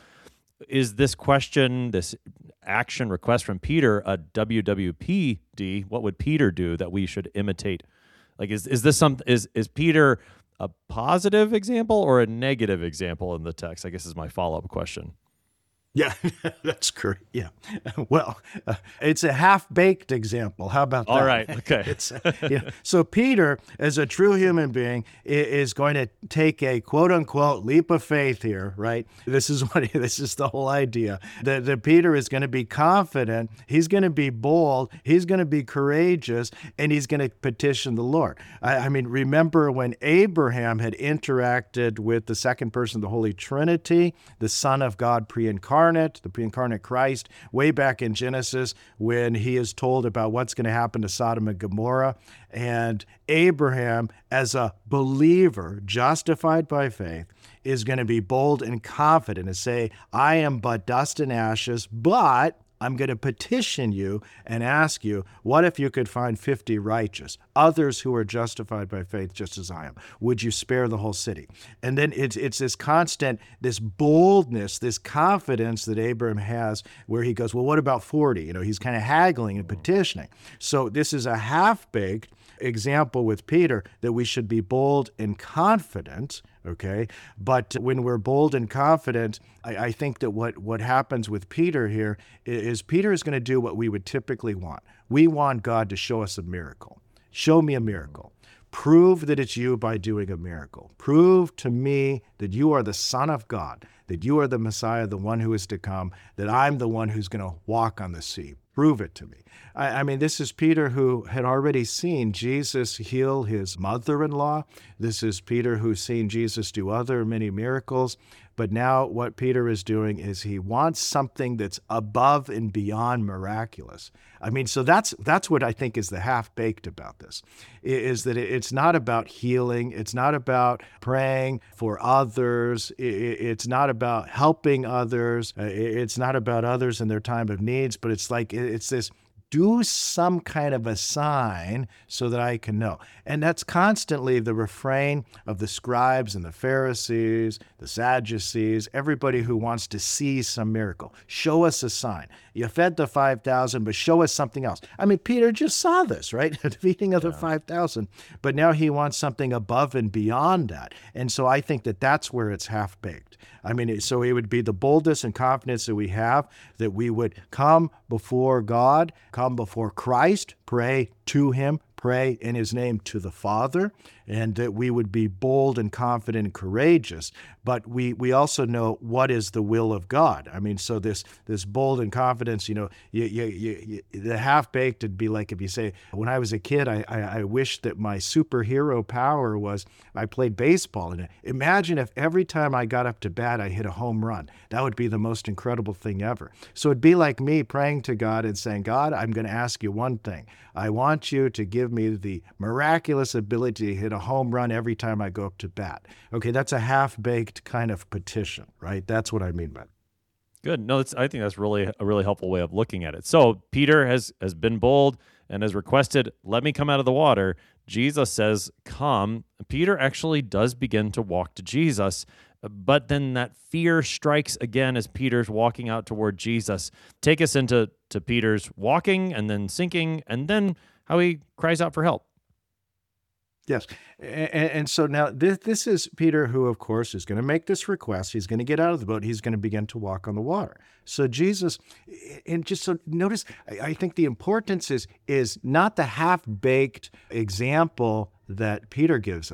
Is this question, this action request from Peter, a W W P D? What would Peter do that we should imitate? Like, is is this some is is Peter a positive example or a negative example in the text? I guess is my follow-up question. Yeah, that's great. Yeah. Well, uh, it's a half-baked example. How about that? All right. Okay. It's, uh, yeah. So Peter, as a true human being, is going to take a quote-unquote leap of faith here, right? This is what this is the whole idea. That, that Peter is going to be confident. He's going to be bold. He's going to be courageous, and he's going to petition the Lord. I, I mean, remember when Abraham had interacted with the second person of the Holy Trinity, the Son of God pre-incarnate, the pre-incarnate Christ, way back in Genesis when he is told about what's going to happen to Sodom and Gomorrah. And Abraham, as a believer, justified by faith, is going to be bold and confident and say, I am but dust and ashes, but I'm going to petition you and ask you, what if you could find fifty righteous, others who are justified by faith just as I am? Would you spare the whole city? And then it's it's this constant, this boldness, this confidence that Abraham has where he goes, well, what about forty? You know, he's kind of haggling and petitioning. So this is a half-baked example with Peter that we should be bold and confident, okay? But when we're bold and confident, I, I think that what, what happens with Peter here is Peter is going to do what we would typically want. We want God to show us a miracle. Show me a miracle. Prove that it's you by doing a miracle. Prove to me that you are the Son of God, that you are the Messiah, the one who is to come, that I'm the one who's going to walk on the sea. Prove it to me. I, I mean, this is Peter who had already seen Jesus heal his mother-in-law. This is Peter who's seen Jesus do other many miracles. But now what Peter is doing is he wants something that's above and beyond miraculous. I mean, so that's that's what I think is the half-baked about this, is that it's not about healing. It's not about praying for others. It's not about helping others. It's not about others in their time of needs, but it's like it's this, do some kind of a sign so that I can know. And that's constantly the refrain of the scribes and the Pharisees, the Sadducees, everybody who wants to see some miracle. Show us a sign. You fed the five thousand, but show us something else. I mean, Peter just saw this, right? The feeding of the yeah. five thousand. But now he wants something above and beyond that. And so I think that that's where it's half-baked. I mean, so it would be the boldness and confidence that we have, that we would come before God, come before Christ, pray to him, pray in his name to the Father, and that we would be bold and confident and courageous. But we we also know what is the will of God. I mean, so this this bold and confidence, you know, you, you, you, you, the half-baked would be like if you say, when I was a kid, I, I, I wished that my superhero power was I played baseball. And imagine if every time I got up to bat, I hit a home run. That would be the most incredible thing ever. So it'd be like me praying to God and saying, God, I'm going to ask you one thing. I want you to give me the miraculous ability to hit a home run every time I go up to bat. Okay, that's a half-baked kind of petition, right? That's what I mean by it. Good. No, it's, I think that's really a really helpful way of looking at it. So Peter has, has been bold and has requested, let me come out of the water. Jesus says, come. Peter actually does begin to walk to Jesus, but then that fear strikes again as Peter's walking out toward Jesus. Take us into to Peter's walking and then sinking, and then how he cries out for help. Yes. And, and so now this, this is Peter who, of course, is going to make this request. He's going to get out of the boat. He's going to begin to walk on the water. So Jesus, and just so notice, I, I think the importance is, is not the half-baked example that Peter gives us,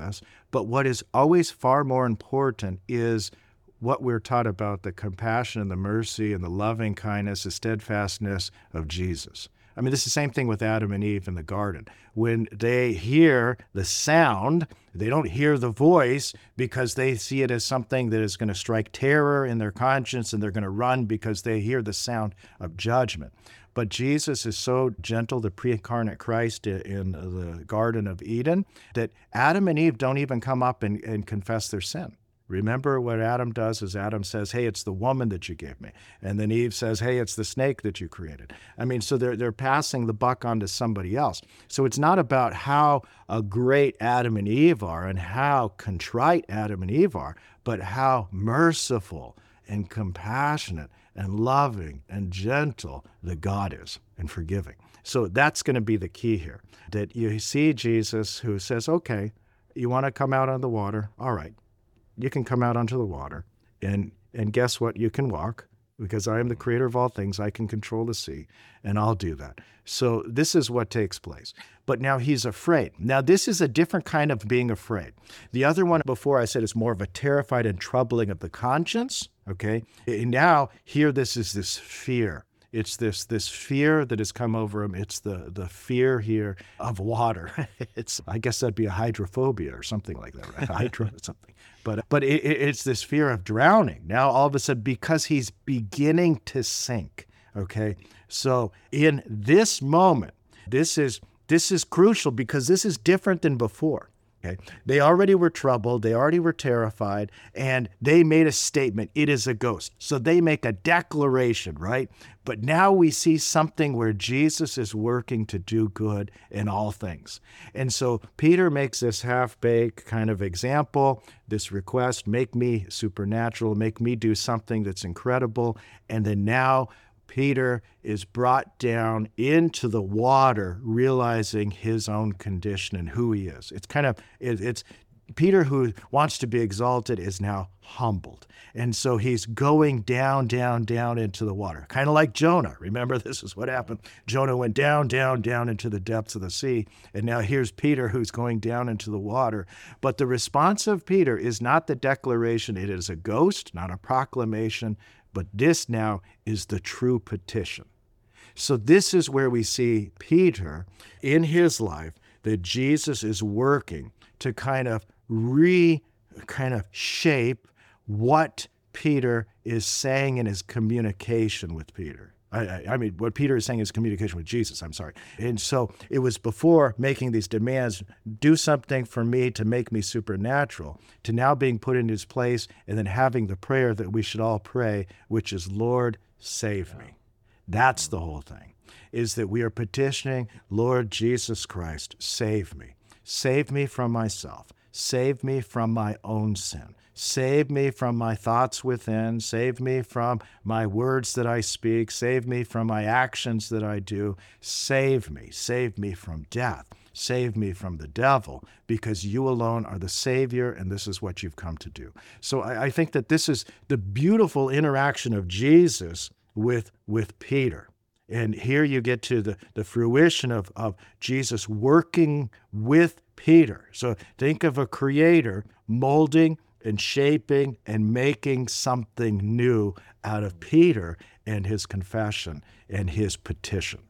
But what is always far more important is what we're taught about the compassion and the mercy and the loving kindness, the steadfastness of Jesus. I mean, this is the same thing with Adam and Eve in the garden. When they hear the sound, they don't hear the voice because they see it as something that is going to strike terror in their conscience, and they're going to run because they hear the sound of judgment. But Jesus is so gentle, the pre-incarnate Christ in the Garden of Eden, that Adam and Eve don't even come up and, and confess their sin. Remember what Adam does is Adam says, hey, it's the woman that you gave me. And then Eve says, hey, it's the snake that you created. I mean, so they're, they're passing the buck on to somebody else. So it's not about how a great Adam and Eve are and how contrite Adam and Eve are, but how merciful and compassionate and loving and gentle that God is and forgiving. So that's going to be the key here, that you see Jesus who says, okay, you want to come out on the water? All right. You can come out onto the water, and and guess what? You can walk, because I am the creator of all things. I can control the sea, and I'll do that. So this is what takes place. But now he's afraid. Now this is a different kind of being afraid. The other one before I said is more of a terrified and troubling of the conscience, okay? And now here this is this fear. It's this this fear that has come over him. It's the the fear here of water. It's I guess that'd be a hydrophobia or something like that, right? Hydro something. But but it, it's this fear of drowning. Now all of a sudden, because he's beginning to sink. Okay, so in this moment, this is this is crucial because this is different than before. Okay, they already were troubled, they already were terrified, and they made a statement, it is a ghost. So they make a declaration, right? But now we see something where Jesus is working to do good in all things. And so Peter makes this half-baked kind of example, this request, make me supernatural, make me do something that's incredible, and then now Peter is brought down into the water, realizing his own condition and who he is. It's kind of, it, it's Peter, who wants to be exalted, is now humbled. And so he's going down, down, down into the water, kind of like Jonah. Remember, this is what happened. Jonah went down, down, down into the depths of the sea. And now here's Peter, who's going down into the water. But the response of Peter is not the declaration. It is a ghost, not a proclamation. But this now is the true petition. So this is where we see Peter in his life, that Jesus is working to kind of re, kind of shape what Peter is saying in his communication with Peter. I, I, I mean, what Peter is saying is communication with Jesus, I'm sorry. And so it was before making these demands, do something for me to make me supernatural, to now being put in his place and then having the prayer that we should all pray, which is, Lord, save me. That's the whole thing, is that we are petitioning, Lord Jesus Christ, save me. Save me from myself. Save me from my own sin. Save me from my thoughts within. Save me from my words that I speak. Save me from my actions that I do. Save me. Save me from death. Save me from the devil, because you alone are the Savior, and this is what you've come to do. So I, I think that this is the beautiful interaction of Jesus with, with Peter. And here you get to the, the fruition of, of Jesus working with Peter. So think of a creator molding and shaping and making something new out of Peter and his confession and his petition.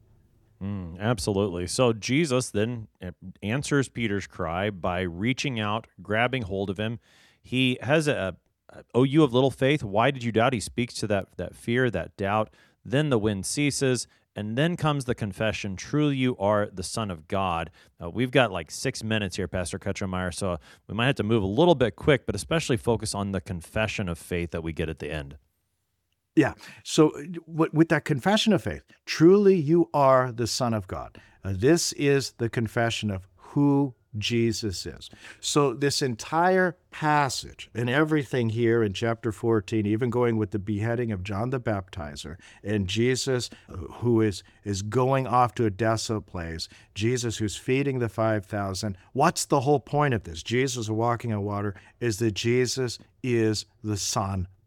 Mm, absolutely. So Jesus then answers Peter's cry by reaching out, grabbing hold of him. He has a, a oh, you of little faith, why did you doubt? He speaks to that, that fear, that doubt. Then the wind ceases, and then comes the confession, truly you are the Son of God. Uh, we've got like six minutes here, Pastor Kutchermeyer, so we might have to move a little bit quick, but especially focus on the confession of faith that we get at the end. Yeah, so with that confession of faith, truly you are the Son of God. Uh, this is the confession of who Jesus is. So this entire passage and everything here in chapter fourteen, even going with the beheading of John the Baptizer and Jesus who is, is going off to a desolate place, Jesus who's feeding the five thousand, what's the whole point of this? Jesus walking on water is that Jesus is the Son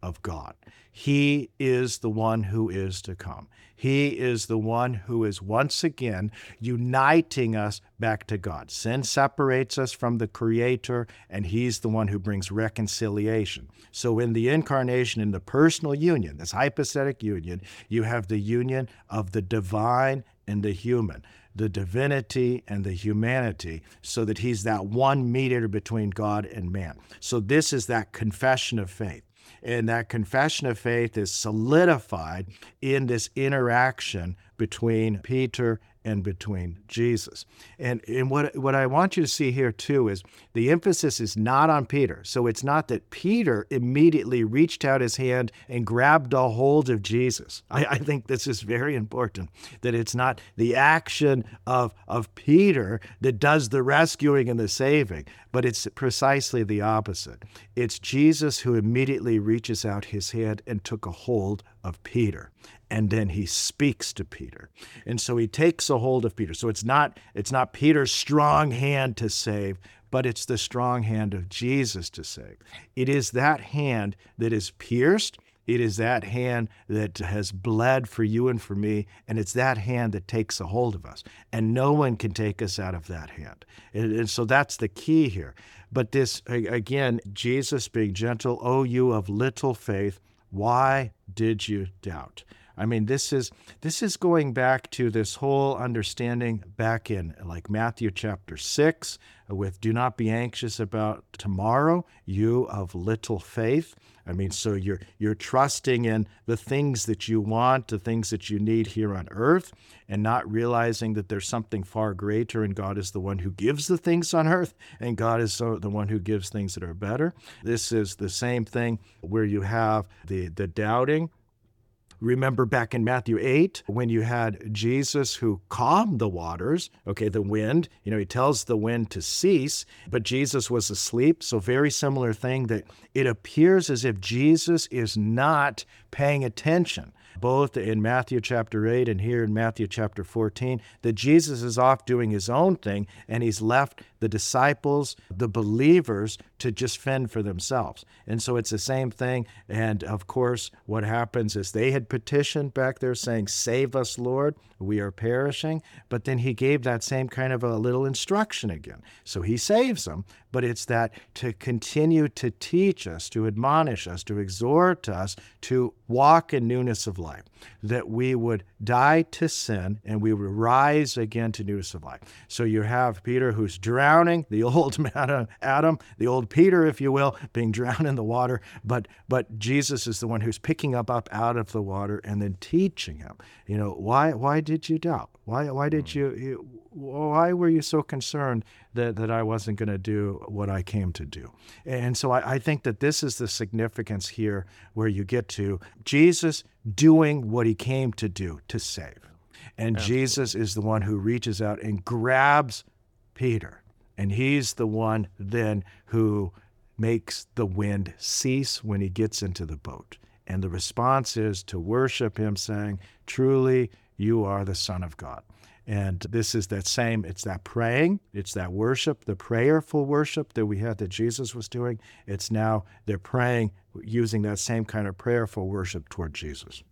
of God. He is the one who is to come. He is the one who is once again uniting us back to God. Sin separates us from the Creator, and He's the one who brings reconciliation. So in the incarnation, in the personal union, this hypostatic union, you have the union of the divine and the human, the divinity and the humanity, so that He's that one mediator between God and man. So this is that confession of faith. And that confession of faith is solidified in this interaction between Peter and between Jesus. And, and what, what I want you to see here too is the emphasis is not on Peter. So it's not that Peter immediately reached out his hand and grabbed a hold of Jesus. I, I think this is very important, that it's not the action of, of Peter that does the rescuing and the saving, but it's precisely the opposite. It's Jesus who immediately reaches out his hand and took a hold of Peter. And then he speaks to Peter. And so he takes a hold of Peter. So it's not, it's not Peter's strong hand to save, but it's the strong hand of Jesus to save. It is that hand that is pierced. It is that hand that has bled for you and for me, and it's that hand that takes a hold of us. And no one can take us out of that hand. And, and so that's the key here. But this, again, Jesus being gentle, "O you of little faith, why did you doubt?" I mean, this is this is going back to this whole understanding back in like Matthew chapter six with "do not be anxious about tomorrow, you of little faith." I mean, so you're you're trusting in the things that you want, the things that you need here on earth, and not realizing that there's something far greater, and God is the one who gives the things on earth, and God is so the one who gives things that are better. This is the same thing where you have the the doubting. Remember back in Matthew eight, when you had Jesus who calmed the waters, okay, the wind, you know, he tells the wind to cease, but Jesus was asleep. So very similar thing, that it appears as if Jesus is not paying attention, both in Matthew chapter eight and here in Matthew chapter fourteen, that Jesus is off doing his own thing, and he's left the disciples, the believers, to just fend for themselves. And so it's the same thing. And of course, what happens is they had petitioned back there saying, "Save us, Lord, we are perishing." But then he gave that same kind of a little instruction again. So he saves them, but it's that to continue to teach us, to admonish us, to exhort us to walk in newness of life, that we would die to sin and we would rise again to newness of life. So you have Peter who's drowning, the old Adam, the old Peter, if you will, being drowned in the water, but but Jesus is the one who's picking up up out of the water and then teaching him. You know, why why did you doubt? Why why did you, you why were you so concerned that, that I wasn't going to do what I came to do? And so I, I think that this is the significance here, where you get to Jesus doing what he came to do, to save. And Absolutely. Jesus is the one who reaches out and grabs Peter. And he's the one then who makes the wind cease when he gets into the boat. And the response is to worship him, saying, "Truly, you are the Son of God." And this is that same, it's that praying, it's that worship, the prayerful worship that we had that Jesus was doing. It's now they're praying using that same kind of prayerful worship toward Jesus.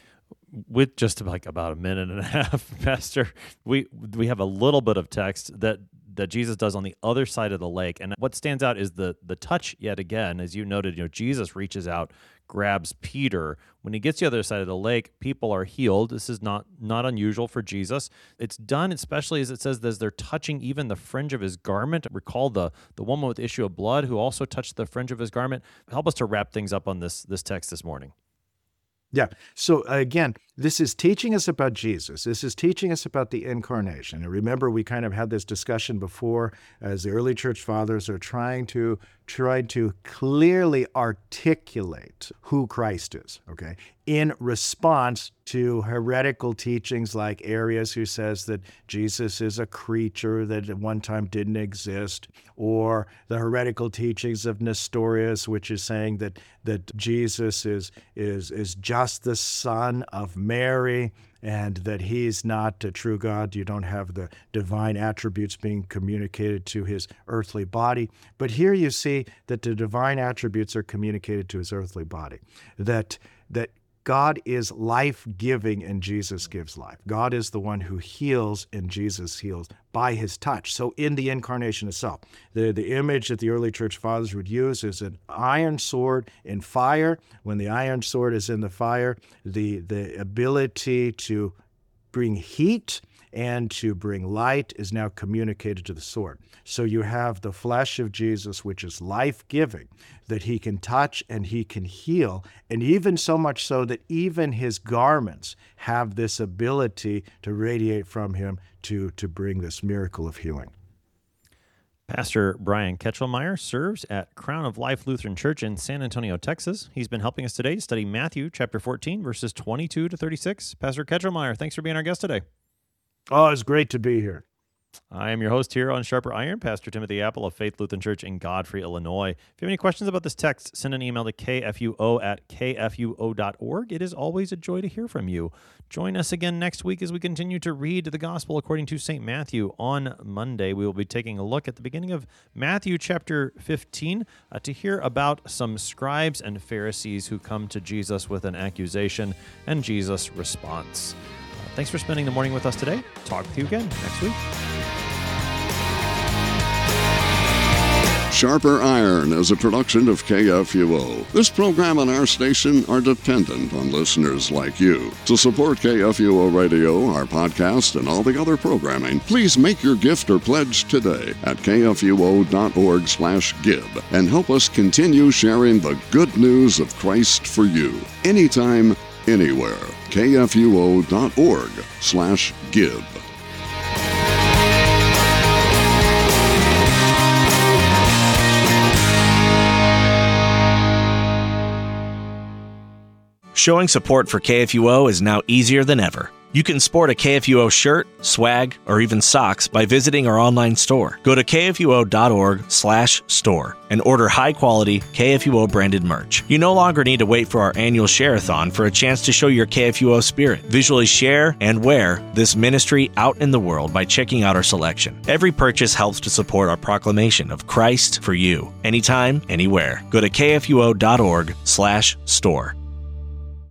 With just like about a minute and a half, Pastor, we we have a little bit of text that that Jesus does on the other side of the lake. And what stands out is the the touch yet again. As you noted, you know, Jesus reaches out, grabs Peter. When he gets to the other side of the lake, people are healed. This is not not unusual for Jesus. It's done, especially as it says, as they're touching even the fringe of his garment. Recall the the woman with issue of blood who also touched the fringe of his garment. Help us to wrap things up on this this text this morning. Yeah. So again, this is teaching us about Jesus. This is teaching us about the incarnation. And remember, we kind of had this discussion before, as the early church fathers are trying to try to clearly articulate who Christ is, okay, in response to heretical teachings like Arius, who says that Jesus is a creature that at one time didn't exist, or the heretical teachings of Nestorius, which is saying that that Jesus is is is just the son of Mary, and that he's not a true God. You don't have the divine attributes being communicated to his earthly body. But here you see that the divine attributes are communicated to his earthly body, that that God is life-giving and Jesus gives life. God is the one who heals and Jesus heals by his touch. So in the incarnation itself, the, the image that the early church fathers would use is an iron sword in fire. When the iron sword is in the fire, the, the ability to bring heat and to bring light is now communicated to the sword. So you have the flesh of Jesus, which is life-giving, that he can touch and he can heal, and even so much so that even his garments have this ability to radiate from him to, to bring this miracle of healing. Pastor Brian Ketchelmeyer serves at Crown of Life Lutheran Church in San Antonio, Texas. He's been helping us today to study Matthew chapter fourteen, verses twenty-two to thirty-six. Pastor Ketchelmeyer, thanks for being our guest today. Oh, it's great to be here. I am your host here on Sharper Iron, Pastor Timothy Apple of Faith Lutheran Church in Godfrey, Illinois. If you have any questions about this text, send an email to k f u o at k f u o dot org. It is always a joy to hear from you. Join us again next week as we continue to read the Gospel according to Saint Matthew. On Monday, we will be taking a look at the beginning of Matthew chapter fifteen uh, to hear about some scribes and Pharisees who come to Jesus with an accusation and Jesus' response. Thanks for spending the morning with us today. Talk with you again next week. Sharper Iron is a production of K F U O. This program and our station are dependent on listeners like you. To support K F U O Radio, our podcast, and all the other programming, please make your gift or pledge today at k f u o dot org slash give and help us continue sharing the good news of Christ for you. Anytime, anywhere. k f u o dot org slash give. Showing support for K F U O is now easier than ever. You can sport a K F U O shirt, swag, or even socks by visiting our online store. Go to k f u o dot org slash store and order high-quality K F U O branded merch. You no longer need to wait for our annual share-a-thon for a chance to show your K F U O spirit. Visually share and wear this ministry out in the world by checking out our selection. Every purchase helps to support our proclamation of Christ for you, anytime, anywhere. Go to k f u o dot org slash store.